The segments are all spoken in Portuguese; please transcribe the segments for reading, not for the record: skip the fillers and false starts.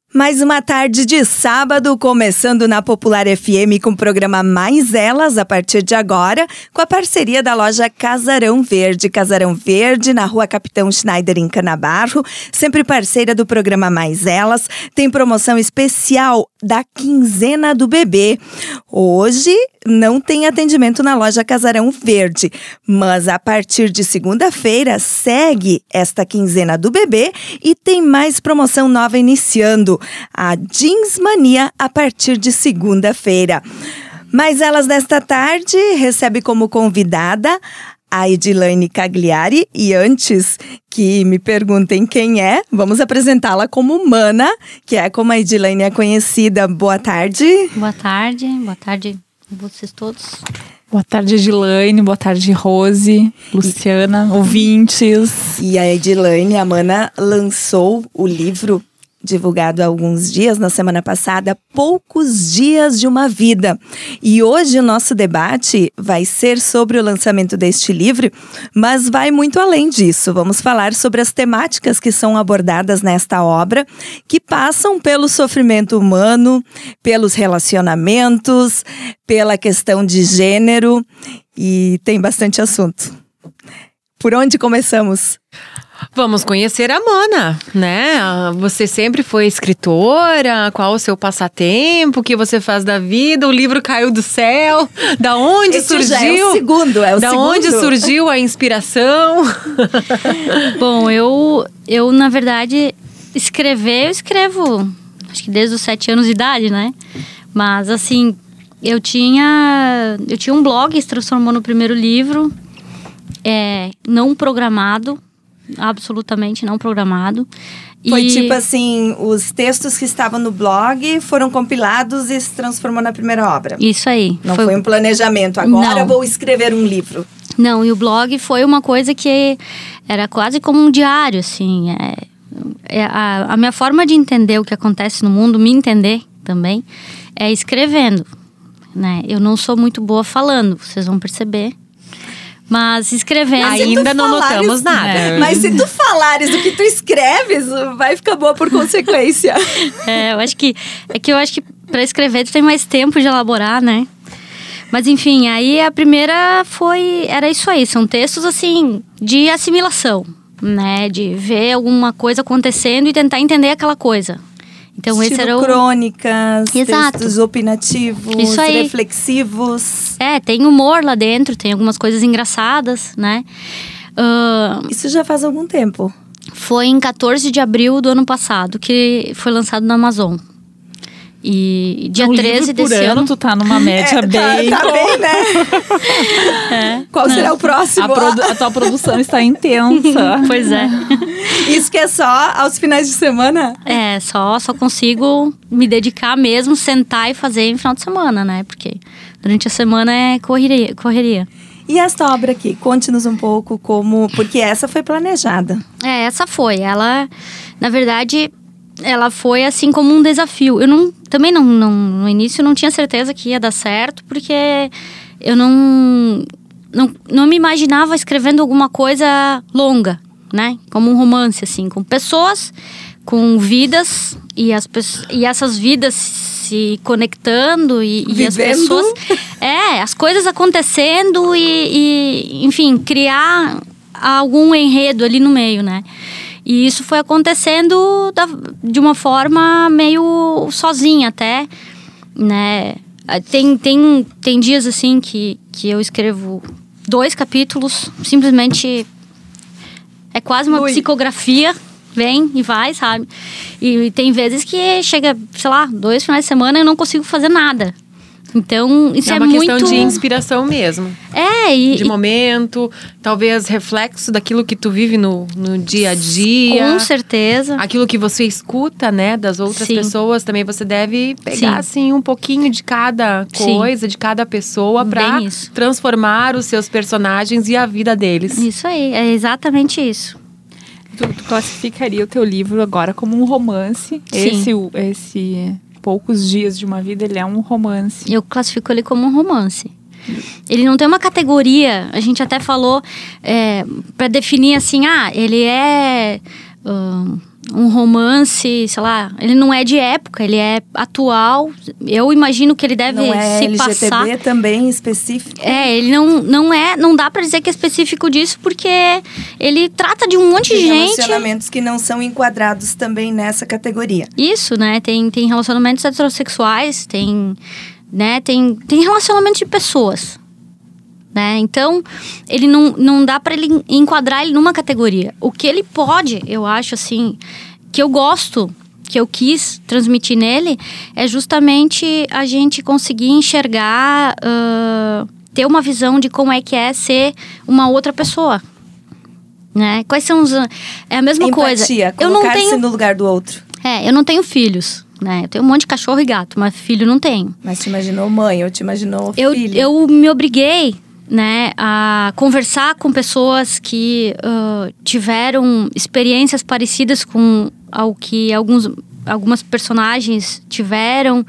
Mais uma tarde de sábado, começando na Popular FM com o programa Mais Elas, a partir de agora, com a parceria da loja Casarão Verde. Casarão Verde, na Rua Capitão Schneider, em Canabarro, sempre parceira do programa Mais Elas. Tem promoção especial da quinzena do bebê. Hoje não tem atendimento na loja Casarão Verde, mas a partir de segunda-feira segue esta quinzena do bebê e tem mais promoção nova iniciando. A Jeans Mania a partir de segunda-feira. Mas Elas desta tarde recebe como convidada a Edilane Cagliari. E antes que me perguntem quem é, vamos apresentá-la como Mana, que é como a Edilane é conhecida. Boa tarde. Boa tarde vocês todos. Boa tarde, Edilane. Boa tarde, Rose, Luciana, ouvintes. E a Edilane, a Mana, lançou o livro divulgado há alguns dias, na semana passada, Poucos Dias de uma Vida. E hoje o nosso debate vai ser sobre o lançamento deste livro, mas vai muito além disso. Vamos falar sobre as temáticas que são abordadas nesta obra, que passam pelo sofrimento humano, pelos relacionamentos, pela questão de gênero, e tem bastante assunto. Por onde começamos? Vamos conhecer a Mana, né? Você sempre foi escritora? Qual o seu passatempo? O que você faz da vida? O livro caiu do céu? Da onde Esse surgiu? Já é o segundo, da onde surgiu a inspiração? Bom, eu na verdade, eu escrevo, acho que desde os 7 anos de idade, né? Mas assim, eu tinha um blog que se transformou no primeiro livro, não programado. Absolutamente não programado. Foi tipo assim, os textos que estavam no blog foram compilados e se transformou na primeira obra. Isso aí. Não foi um planejamento, agora vou escrever um livro. Não, e o blog foi uma coisa que era quase como um diário, assim. A minha forma de entender o que acontece no mundo, me entender também, é escrevendo, né? Eu não sou muito boa falando, vocês vão perceber. Mas escrevendo... Ainda não notamos nada. Mas se tu falares o que tu escreves, vai ficar boa por consequência. eu acho que para escrever tu tem mais tempo de elaborar, né? Mas enfim, aí a primeira era isso aí. São textos assim, de assimilação, né? De ver alguma coisa acontecendo e tentar entender aquela coisa. Então, esse era crônicas, Exato. Textos opinativos, reflexivos. Tem humor lá dentro, tem algumas coisas engraçadas, né? Isso já faz algum tempo. Foi em 14 de abril do ano passado que foi lançado na Amazon. E dia 13 desse ano... tu tá numa média bem... Tá bem, né? Qual será o próximo? A tua produção está intensa. Pois é. Isso que é só aos finais de semana? Só consigo me dedicar mesmo, sentar e fazer em final de semana, né? Porque durante a semana é correria. E esta obra aqui, conte-nos um pouco como... Porque essa foi planejada. Essa foi. Ela, na verdade... Ela foi assim como um desafio. Eu também no início não tinha certeza que ia dar certo, porque eu não me imaginava escrevendo alguma coisa longa, né? Como um romance, assim, com pessoas, com vidas, e essas vidas se conectando e as pessoas... as coisas acontecendo e, enfim, criar algum enredo ali no meio, né? E isso foi acontecendo de uma forma meio sozinha até, né? Tem dias assim que eu escrevo 2 capítulos, simplesmente é quase uma psicografia, vem e vai, sabe? E tem vezes que chega, sei lá, 2 finais de semana e eu não consigo fazer nada. Então, isso é muito... É uma questão de inspiração mesmo. De momento, talvez reflexo daquilo que tu vive no dia a dia. Com certeza. Aquilo que você escuta, né, das outras pessoas, também você deve pegar, assim, um pouquinho de cada coisa, de cada pessoa, pra transformar os seus personagens e a vida deles. Isso aí, é exatamente isso. Tu classificaria o teu livro agora como um romance? Sim. Esse Poucos Dias de uma Vida, ele é um romance. Eu classifico ele como um romance. Ele não tem uma categoria, a gente até falou, para definir assim, ele é um romance, sei lá, ele não é de época, ele é atual. Eu imagino que ele deve não é se LGTB passar. também específico. Ele não dá pra dizer que é específico disso, porque ele trata de um monte de gente. Relacionamentos que não são enquadrados também nessa categoria. Isso, né? Tem relacionamentos heterossexuais, tem relacionamentos de pessoas. Né? Então, ele não dá para ele enquadrar ele numa categoria. O que ele pode, eu acho assim, que eu gosto, que eu quis transmitir nele, é justamente a gente conseguir enxergar, ter uma visão de como é que é ser uma outra pessoa. Né? Quais são os... É a mesma coisa. Colocar-se no lugar do outro. Eu não tenho filhos. Né? Eu tenho um monte de cachorro e gato, mas filho não tenho. Mas te imaginou mãe, ou te imaginou filho? Eu me obriguei, né, a conversar com pessoas que tiveram experiências parecidas com ao que algumas personagens tiveram,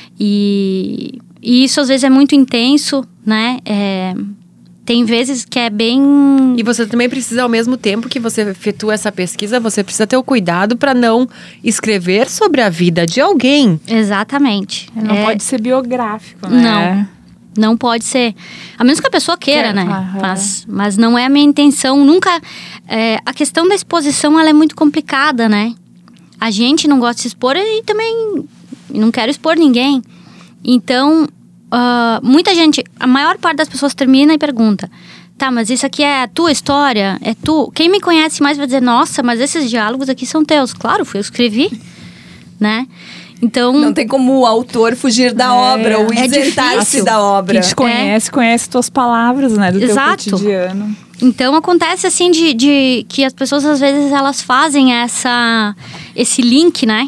e isso às vezes é muito intenso, né? Tem vezes que é bem... E você também precisa, ao mesmo tempo que você efetua essa pesquisa, você precisa ter o cuidado para não escrever sobre a vida de alguém. Exatamente. Não pode ser biográfico, né? Não pode ser. A menos que a pessoa queira, né? Mas não é a minha intenção. Nunca... a questão da exposição, ela é muito complicada, né? A gente não gosta de se expor e também não quero expor ninguém. Então, muita gente... A maior parte das pessoas termina e pergunta: tá, mas isso aqui é a tua história? É tu? Quem me conhece mais vai dizer: nossa, mas esses diálogos aqui são teus. Claro, eu escrevi, né? Então, não tem como o autor fugir da obra ou isentar-se da obra. Quem te conhece tuas palavras, né? Do teu cotidiano. Então, acontece assim de que as pessoas, às vezes, elas fazem esse link, né?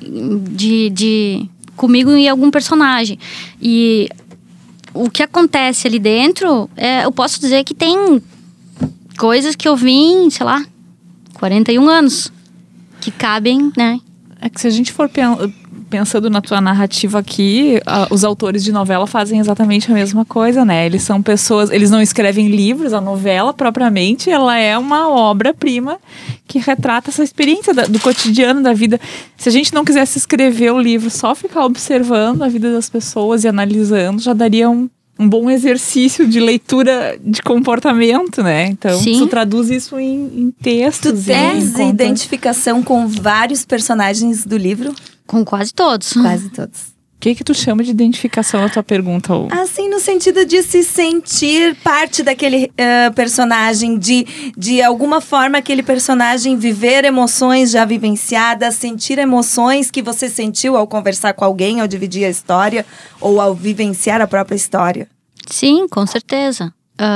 De comigo e algum personagem. E o que acontece ali dentro, eu posso dizer que tem coisas que eu vi em, sei lá, 41 anos. Que cabem, né? É que se a gente for pensando na tua narrativa aqui, os autores de novela fazem exatamente a mesma coisa, né? Eles são pessoas... Eles não escrevem livros, a novela propriamente, ela é uma obra-prima que retrata essa experiência do cotidiano, da vida. Se a gente não quisesse escrever o livro, só ficar observando a vida das pessoas e analisando, já daria um bom exercício de leitura de comportamento, né? Então, tu traduz isso em textos. Tu tens identificação com vários personagens do livro? Com quase todos. Quase todos. O que tu chama de identificação na tua pergunta? Assim, no sentido de se sentir parte daquele personagem, de alguma forma aquele personagem viver emoções já vivenciadas, sentir emoções que você sentiu ao conversar com alguém, ao dividir a história ou ao vivenciar a própria história. Sim, com certeza.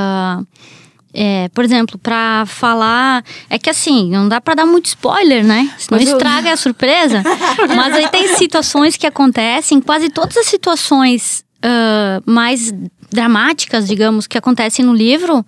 Por exemplo, pra falar... É que assim, não dá pra dar muito spoiler, né? Senão estraga a surpresa. Mas aí tem situações que acontecem, quase todas as situações mais dramáticas, digamos, que acontecem no livro,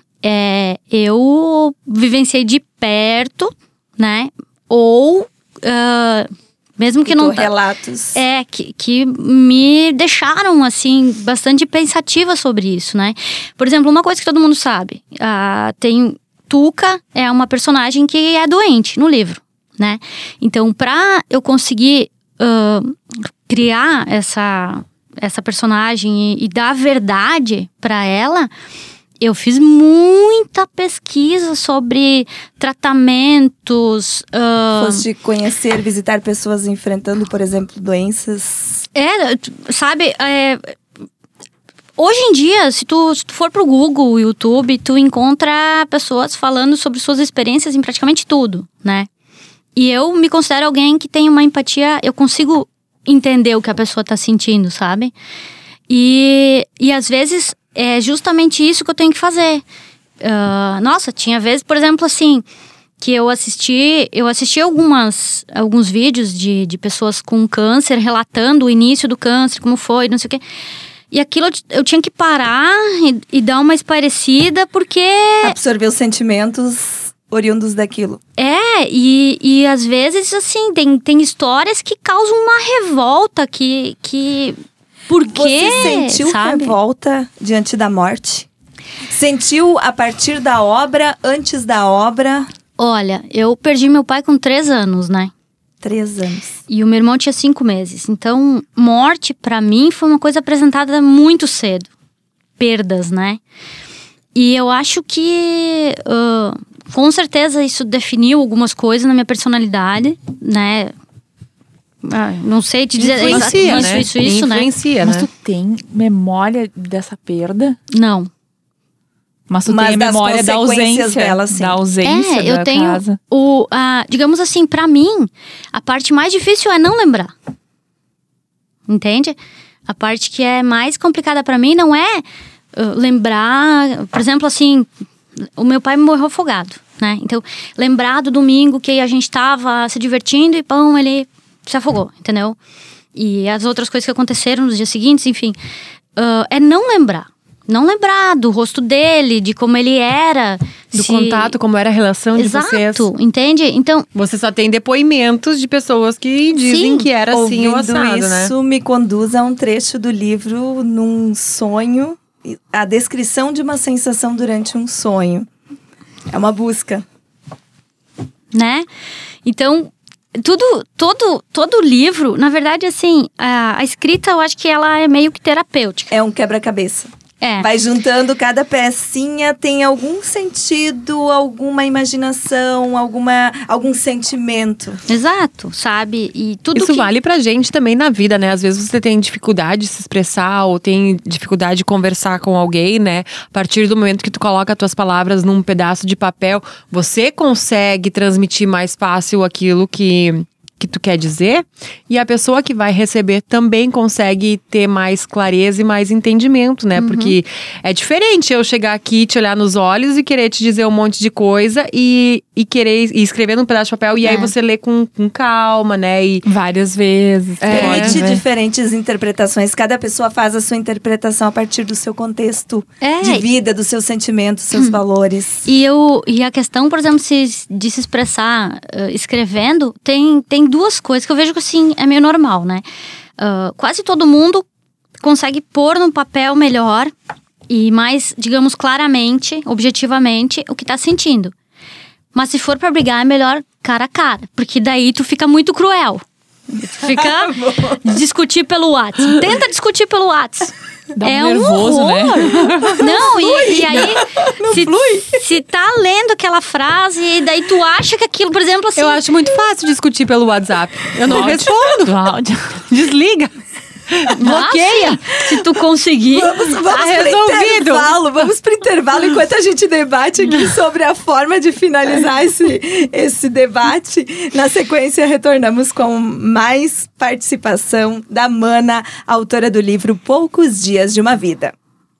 eu vivenciei de perto, né? Ou... mesmo que não... relatos. Que me deixaram, assim, bastante pensativa sobre isso, né? Por exemplo, uma coisa que todo mundo sabe. Tuca é uma personagem que é doente no livro, né? Então, pra eu conseguir criar essa personagem e dar verdade pra ela... Eu fiz muita pesquisa sobre tratamentos. Foste conhecer, visitar pessoas enfrentando, por exemplo, doenças? Sabe? Hoje em dia, se tu for pro Google, YouTube, tu encontra pessoas falando sobre suas experiências em praticamente tudo, né? E eu me considero alguém que tem uma empatia, eu consigo entender o que a pessoa tá sentindo, sabe? E às vezes... É justamente isso que eu tenho que fazer. Nossa, tinha vezes, por exemplo, assim, que eu assisti alguns vídeos de pessoas com câncer, relatando o início do câncer, como foi, não sei o quê. E aquilo eu tinha que parar e dar uma espairecida, porque... Absorver os sentimentos oriundos daquilo. E às vezes, assim, tem histórias que causam uma revolta, que por quê? Você sentiu revolta diante da morte? Sentiu a partir da obra, antes da obra? Olha, eu perdi meu pai com 3 anos, né? 3 anos. E o meu irmão tinha 5 meses. Então, morte, pra mim, foi uma coisa apresentada muito cedo. Perdas, né? E eu acho que, com certeza, isso definiu algumas coisas na minha personalidade, né? Não sei te dizer influencia, né? Isso, influencia, né? Mas né? tu tem memória dessa perda? Não. Mas tu tem a memória da ausência dela, sim. Da ausência eu da tenho casa. digamos assim, pra mim, a parte mais difícil é não lembrar. Entende? A parte que é mais complicada pra mim não é lembrar, por exemplo, assim, o meu pai morreu afogado, né? Então, lembrar do domingo que a gente tava se divertindo e pão, ele se afogou, entendeu? E as outras coisas que aconteceram nos dias seguintes, enfim. É não lembrar. Não lembrar do rosto dele, de como ele era. Do contato, como era a relação de vocês. Exato, entende? Então... Você só tem depoimentos de pessoas que dizem que era assim o assado, né? Isso me conduz a um trecho do livro, num sonho, a descrição de uma sensação durante um sonho. É uma busca. Né? Então... Todo livro, na verdade, assim, a escrita, eu acho que ela é meio que terapêutica. É um quebra-cabeça. Vai juntando cada pecinha, tem algum sentido, alguma imaginação, algum sentimento. Exato, sabe? E tudo isso vale pra gente também na vida, né? Às vezes você tem dificuldade de se expressar ou tem dificuldade de conversar com alguém, né? A partir do momento que tu coloca as tuas palavras num pedaço de papel, você consegue transmitir mais fácil aquilo que tu quer dizer, e a pessoa que vai receber também consegue ter mais clareza e mais entendimento, né? Porque é diferente eu chegar aqui, te olhar nos olhos e querer te dizer um monte de coisa e querer escrever num pedaço de papel, e aí você lê com calma, né? E várias vezes. Permite diferentes interpretações. Cada pessoa faz a sua interpretação a partir do seu contexto de vida, dos seus sentimentos, seus valores. E a questão, por exemplo, de se expressar escrevendo, tem duas coisas que eu vejo que assim, é meio normal, né? Quase todo mundo consegue pôr no papel melhor e mais, digamos, claramente, objetivamente, o que tá sentindo. Mas se for pra brigar, é melhor cara a cara, porque daí tu fica muito cruel. Fica discutir pelo WhatsApp. Tenta discutir pelo WhatsApp. Dá nervoso, horror, né? Não, e aí se tá lendo aquela frase e daí tu acha que aquilo, por exemplo, assim... Eu acho muito fácil discutir pelo WhatsApp. Eu não respondo. Desliga. Bloqueia. Se tu conseguir, tá resolvido. Vamos pro intervalo enquanto a gente debate aqui sobre a forma de finalizar esse debate. Na sequência, retornamos com mais participação da Mana, autora do livro Poucos Dias de uma Vida.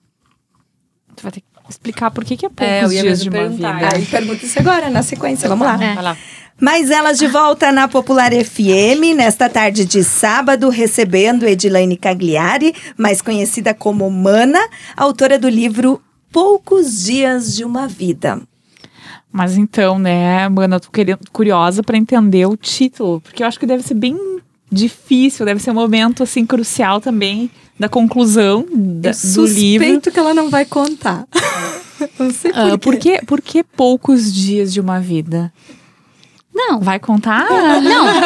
Tu vai ter que explicar por que é poucos dias de uma vida. Aí pergunta isso agora, na sequência. Vamos lá. Vai lá. Mais elas de volta na Popular FM, nesta tarde de sábado, recebendo Edilaine Cagliari, mais conhecida como Mana, autora do livro Poucos Dias de uma Vida. Mas então, né, Mana, eu tô curiosa para entender o título, porque eu acho que deve ser bem difícil, deve ser um momento, assim, crucial também da conclusão do livro. Suspeito que ela não vai contar. Não sei por quê. Por que poucos dias de uma vida? Não. Vai contar? Não,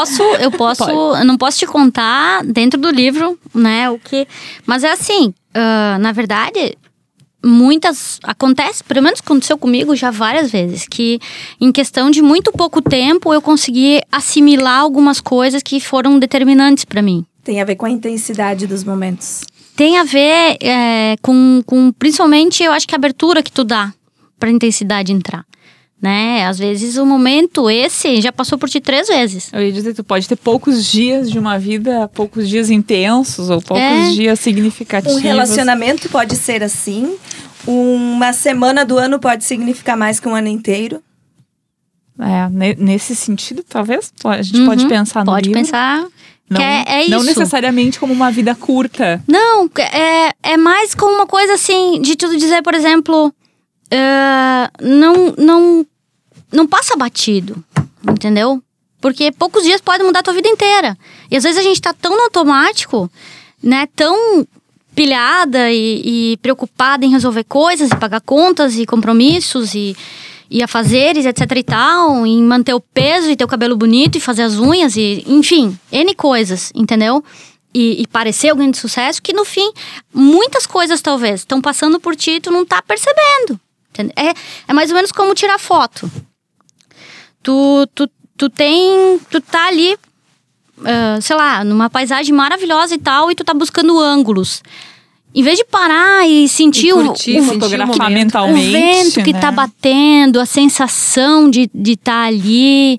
eu não posso te contar dentro do livro, né, o que... Mas é assim, na verdade, acontece, pelo menos aconteceu comigo já várias vezes, que em questão de muito pouco tempo eu consegui assimilar algumas coisas que foram determinantes pra mim. Tem a ver com a intensidade dos momentos. Tem a ver com principalmente, eu acho que a abertura que tu dá pra intensidade entrar. Né? Às vezes o momento esse já passou por ti 3 vezes. Eu ia dizer, tu pode ter poucos dias de uma vida, poucos dias intensos ou poucos dias significativos. Um relacionamento pode ser assim. Uma semana do ano pode significar mais que um ano inteiro. Nesse sentido, talvez a gente pode pensar no livro. Pode pensar. Não, isso. Não necessariamente como uma vida curta. Não, é mais como uma coisa assim, de tudo dizer, por exemplo... não passa batido, entendeu? Porque poucos dias podem mudar a tua vida inteira. E às vezes a gente tá tão no automático, né? Tão pilhada e preocupada em resolver coisas, e pagar contas e compromissos e e afazeres, etc e tal, em manter o peso e ter o cabelo bonito e fazer as unhas e, enfim, N coisas, entendeu? E parecer alguém de sucesso que no fim, muitas coisas talvez estão passando por ti e tu não tá percebendo. Entendeu? É mais ou menos como tirar foto. Tu tá ali, sei lá, numa paisagem maravilhosa e tal, e tu tá buscando ângulos. Em vez de parar e sentir fotografar mentalmente, o vento que tá batendo, a sensação de estar ali.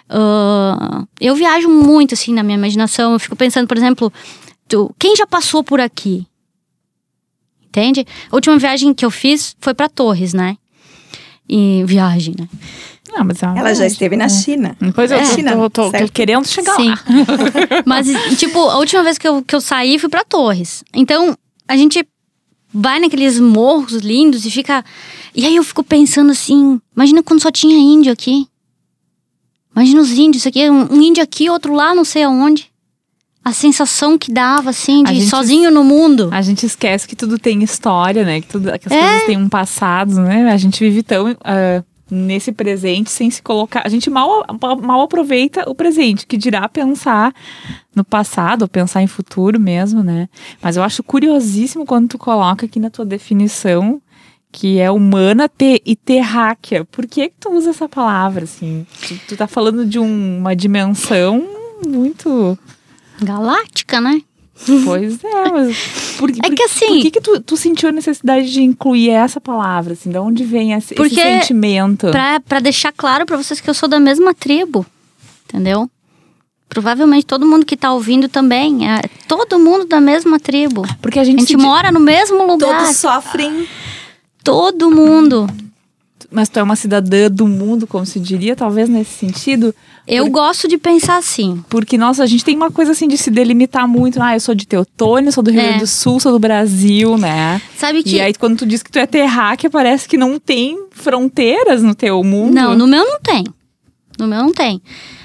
Eu viajo muito, assim, na minha imaginação. Eu fico pensando, por exemplo, quem já passou por aqui? Entende? A última viagem que eu fiz foi pra Torres, né? Viagem, né? Não, mas ela já esteve na China. Pois eu tô querendo chegar lá. Mas, tipo, a última vez que eu saí, fui pra Torres. Então, a gente vai naqueles morros lindos e fica... E aí eu fico pensando assim, imagina quando só tinha índio aqui. Imagina os índios, isso aqui, um índio aqui, outro lá, não sei aonde. A sensação que dava, assim, de sozinho no mundo. A gente esquece que tudo tem história, né? Que as coisas têm um passado, né? A gente vive tão... nesse presente, sem se colocar... A gente mal aproveita o presente, que dirá pensar no passado, ou pensar em futuro mesmo, né? Mas eu acho curiosíssimo quando tu coloca aqui na tua definição que é humana e terráquea. Por que tu usa essa palavra, assim? Tu tá falando de uma dimensão muito... galáctica, né? Pois é, mas... Por que tu sentiu a necessidade de incluir essa palavra, assim? De onde vem esse sentimento? Pra deixar claro pra vocês que eu sou da mesma tribo, entendeu? Provavelmente todo mundo que tá ouvindo também. É todo mundo da mesma tribo. Porque a gente mora no mesmo lugar. Todos sofrem. Todo mundo. Mas tu é uma cidadã do mundo, como se diria, talvez nesse sentido... Eu gosto de pensar assim. Porque, nossa, a gente tem uma coisa assim de se delimitar muito. Eu sou de Teutônia, sou do Rio Grande do Sul, sou do Brasil, né? Sabe que... E aí, quando tu diz que tu é terráquea, parece que não tem fronteiras no teu mundo. Não, no meu não tem. No meu não tem.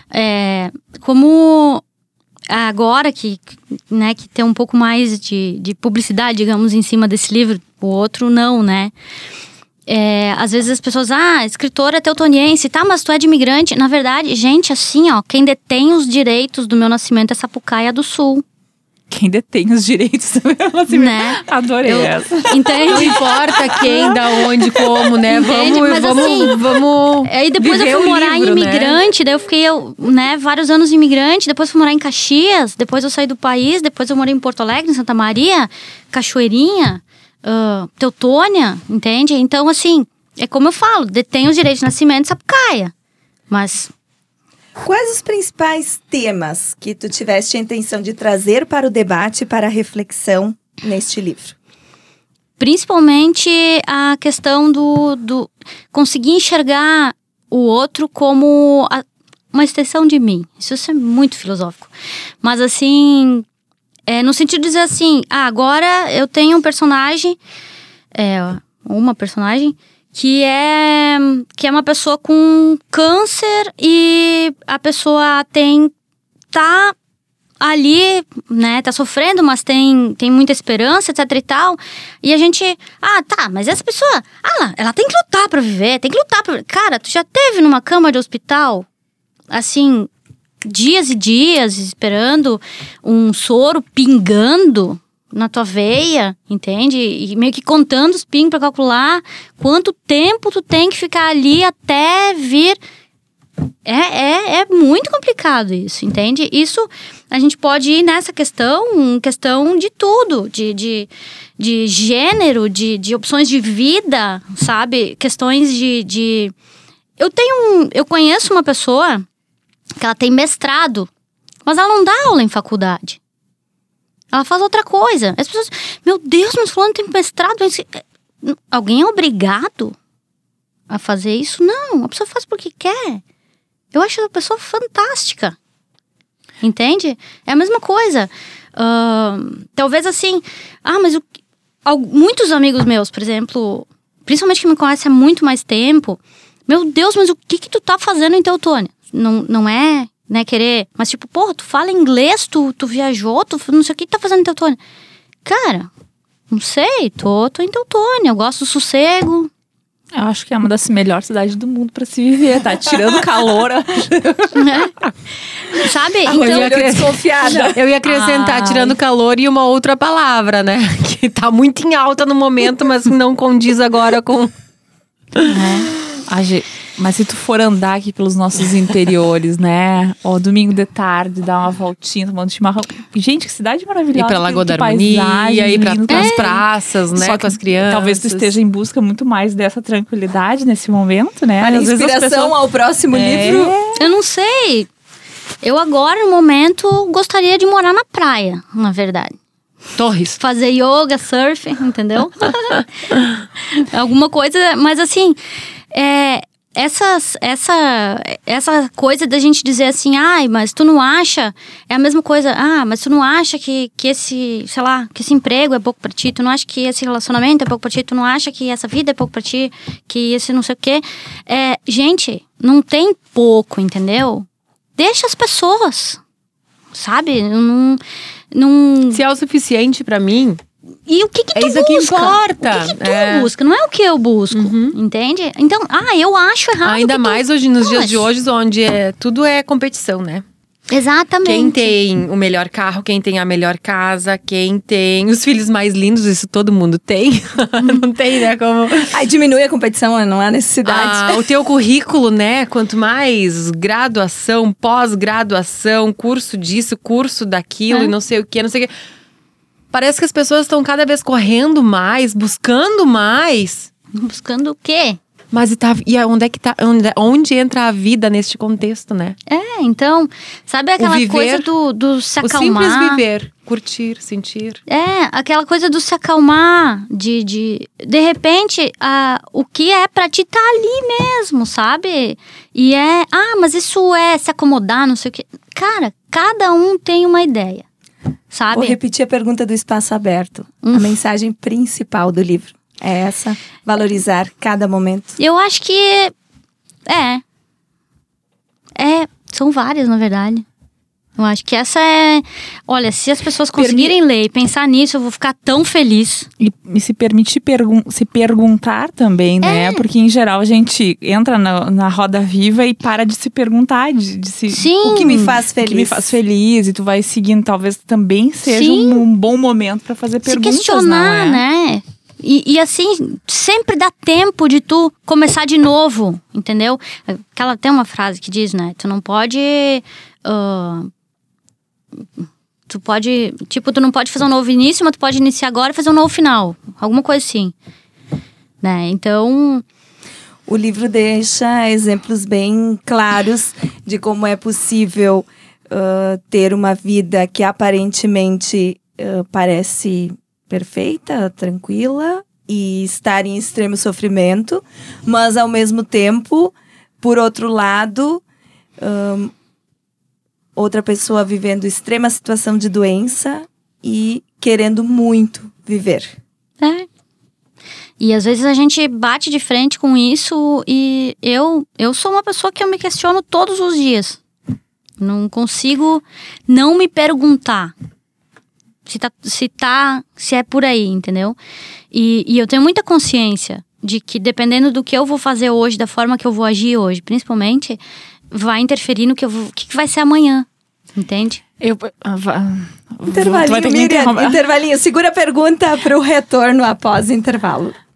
Como agora que tem um pouco mais de publicidade, digamos, em cima desse livro, o outro não, né? Às vezes as pessoas, escritora teutoniense, tá, mas tu é de imigrante. Na verdade, gente, assim, ó, quem detém os direitos do meu nascimento é Sapucaia do Sul. Quem detém os direitos do meu nascimento. Né? Adorei essa. Entende? Não importa quem, da onde, como, né? Entende? Vamos. Aí depois eu fui morar em imigrante, daí eu fiquei, vários anos em imigrante, depois fui morar em Caxias, depois eu saí do país, depois eu morei em Porto Alegre, em Santa Maria, Cachoeirinha. Teutônia, entende? Então, assim, é como eu falo, detém os direitos de nascimento Sapucaia. Mas... Quais os principais temas que tu tiveste a intenção de trazer para o debate, para a reflexão neste livro? Principalmente a questão do conseguir enxergar o outro como uma extensão de mim. Isso é muito filosófico. Mas, assim... no sentido de dizer assim, agora eu tenho um personagem, uma personagem, que é uma pessoa com câncer e a pessoa tá ali, né, tá sofrendo, mas tem muita esperança, etc e tal. E a gente, mas essa pessoa, ela tem que lutar pra viver, Cara, tu já teve numa cama de hospital, assim... dias e dias esperando um soro pingando na tua veia, entende? E meio que contando os pingos pra calcular quanto tempo tu tem que ficar ali até vir. É muito complicado isso, entende? Isso a gente pode ir nessa questão de tudo, de gênero, de opções de vida, sabe? Questões de... Eu conheço uma pessoa que ela tem mestrado, mas ela não dá aula em faculdade. Ela faz outra coisa. As pessoas, meu Deus, mas fulano tem mestrado. Alguém é obrigado a fazer isso? Não, a pessoa faz porque quer. Eu acho a pessoa fantástica. Entende? É a mesma coisa. Talvez assim... mas muitos amigos meus, por exemplo, principalmente que me conhecem há muito mais tempo, meu Deus, mas o que tu tá fazendo em Teutônia? Não é, né, querer... Mas tipo, porra, tu fala inglês, tu viajou, tu não sei o que tu tá fazendo em Teutônia. Cara, não sei, tô em Teutônia, eu gosto do sossego, Eu acho que é uma das melhores cidades do mundo pra se viver, tá? Tirando calor. Sabe? Desconfiada. Eu ia acrescentar, tirando calor e uma outra palavra, né? Que tá muito em alta no momento, mas não condiz agora com... Mas se tu for andar aqui pelos nossos interiores, né? Ó, domingo de tarde, dar uma voltinha, tomando chimarrão. Gente, que cidade maravilhosa. Ir pra Lagoa da Harmonia, ir pras praças, né? Só com as crianças. Talvez tu esteja em busca muito mais dessa tranquilidade nesse momento, né? A inspiração ao próximo livro. Eu não sei. Eu agora, no momento, gostaria de morar na praia, na verdade. Torres. Fazer yoga, surf, entendeu? Alguma coisa, mas assim... Essa coisa da gente dizer assim, ai, mas tu não acha, é a mesma coisa, mas tu não acha que esse, sei lá, que esse emprego é pouco pra ti, tu não acha que esse relacionamento é pouco pra ti, tu não acha que essa vida é pouco pra ti, que esse não sei o quê. Gente, não tem pouco, entendeu? Deixa as pessoas, sabe? Não... Se é o suficiente pra mim... E o que tu busca? É isso que importa. O que tu busca? Não é o que eu busco, entende? Então, eu acho errado. Ainda mais hoje, nos dias de hoje, onde tudo é competição, né? Exatamente. Quem tem o melhor carro, quem tem a melhor casa, quem tem os filhos mais lindos, isso todo mundo tem. Não tem, né? Como... Aí diminui a competição, não há necessidade. O teu currículo, né? Quanto mais graduação, pós-graduação, curso disso, curso daquilo, e não sei o que, não sei o que. Parece que as pessoas estão cada vez correndo mais, buscando mais. Buscando o quê? Mas onde é que tá? Onde entra a vida neste contexto, né? Então, sabe aquela coisa do se acalmar? O simples viver, curtir, sentir. Aquela coisa do se acalmar, de repente, o que é pra ti tá ali mesmo, sabe? E mas isso é se acomodar, não sei o quê. Cara, cada um tem uma ideia. Sabe? Vou repetir a pergunta do Espaço Aberto. A mensagem principal do livro é essa: valorizar cada momento. Eu acho que são várias, na verdade. Eu acho que essa é... Olha, se as pessoas conseguirem ler e pensar nisso, eu vou ficar tão feliz. E se permitir se perguntar também, né? Porque, em geral, a gente entra na roda viva e para de se perguntar. Sim. O que me faz feliz. O que me faz feliz. E tu vai seguindo. Talvez também seja um bom momento para fazer perguntas, se questionar, não é? né? E assim, sempre dá tempo de tu começar de novo, entendeu? Tem uma frase que diz, né? Tu não pode... tu não pode fazer um novo início, mas tu pode iniciar agora e fazer um novo final. Alguma coisa assim. Né? Então... O livro deixa exemplos bem claros de como é possível ter uma vida que aparentemente parece perfeita, tranquila e estar em extremo sofrimento, mas ao mesmo tempo, por outro lado... outra pessoa vivendo extrema situação de doença e querendo muito viver. E às vezes a gente bate de frente com isso e eu sou uma pessoa que eu me questiono todos os dias. Não consigo não me perguntar se é por aí, entendeu? E eu tenho muita consciência de que dependendo do que eu vou fazer hoje, da forma que eu vou agir hoje, principalmente... vai interferir no que que vai ser amanhã, entende? Intervalinho, Miriam, intervalinho. Segura a pergunta para o retorno após o intervalo.